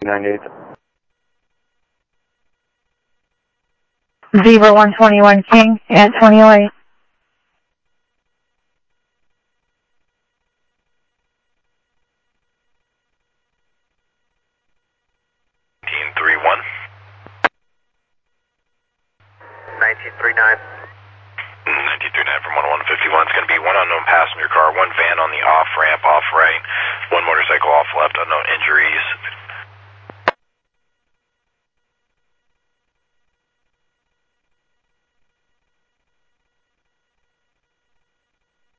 98. Zebra 121 King at 2008. Team 31. 1939. 1939 from 10151. It's going to be one unknown passenger car, one van on the off ramp, off right, one motorcycle off left, unknown injuries.